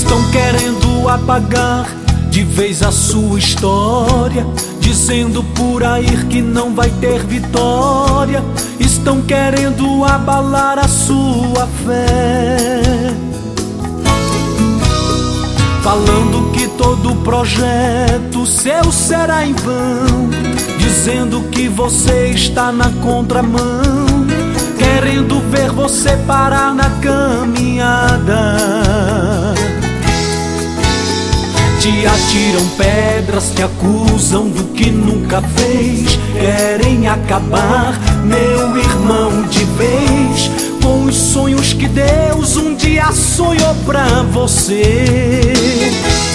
Estão querendo apagar de vez a sua história, dizendo por aí que não vai ter vitória. Estão querendo abalar a sua fé, falando que todo projeto seu será em vão, dizendo que você está na contramão, querendo ver você parar na caminhada. Te atiram pedras, te acusam do que nunca fez, querem acabar, meu irmão, de vez com os sonhos que Deus um dia sonhou pra você.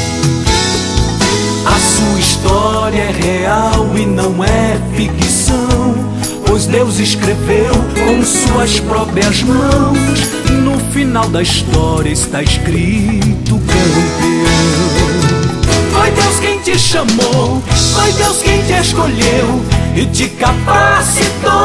A sua história é real e não é ficção, pois Deus escreveu com suas próprias mãos. No final da história está escrito campeão. Foi Deus quem te chamou, foi Deus quem te escolheu e te capacitou.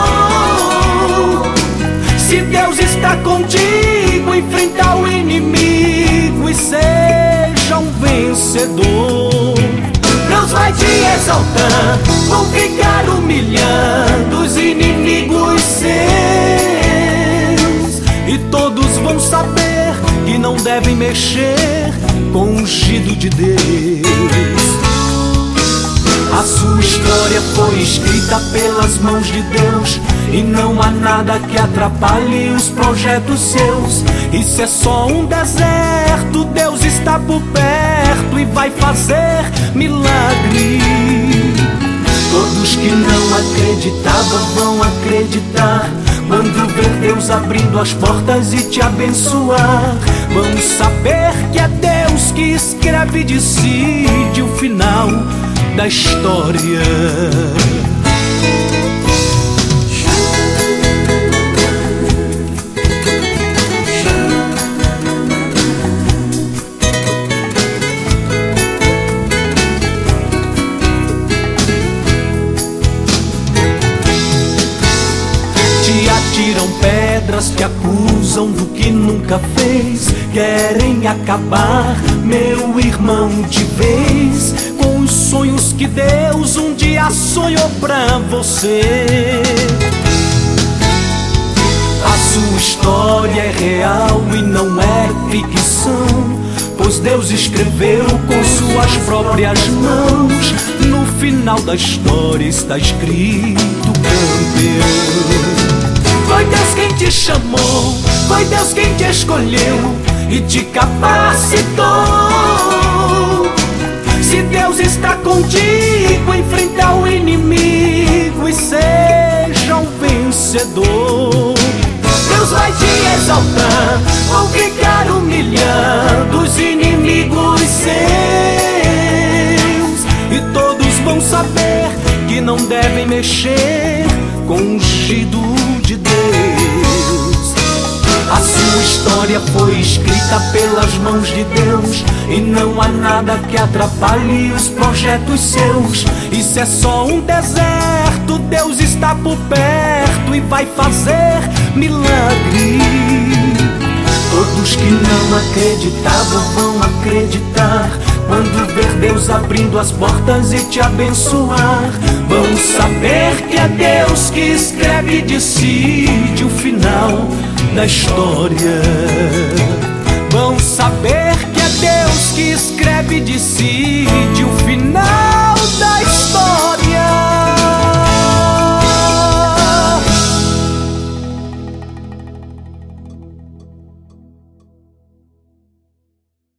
Se Deus está contigo, enfrenta o inimigo e seja um vencedor. Deus vai te exaltar, vão ficar humilhando os inimigos seus, e todos vão saber que não devem mexer com o ungido de Deus. A sua história foi escrita pelas mãos de Deus, e não há nada que atrapalhe os projetos seus. Isso é só um deserto, Deus está por perto e vai fazer milagre. Todos que não acreditavam vão acreditar quando ver Deus abrindo as portas e te abençoar. Vão saber que é Deus que escreve e decide o final da história. Tiram pedras, te acusam do que nunca fez, querem acabar, meu irmão, de vez com os sonhos que Deus um dia sonhou pra você. A sua história é real e não é ficção, pois Deus escreveu com suas próprias mãos. No final da história está escrito campeão. Foi Deus quem te chamou, foi Deus quem te escolheu e te capacitou. Se Deus está contigo, enfrenta o inimigo e seja um vencedor. Deus vai te exaltar, vão ficar humilhando os inimigos seus, e todos vão saber que não devem mexer com o ungido de Deus. A sua história foi escrita pelas mãos de Deus, e não há nada que atrapalhe os projetos seus. Isso é só um deserto, Deus está por perto e vai fazer milagre. Todos que não acreditavam vão acreditar quando ver Deus abrindo as portas e te abençoar. Vão saber que é Deus que escreve e decide o final da história. Vão saber que é Deus que escreve e decide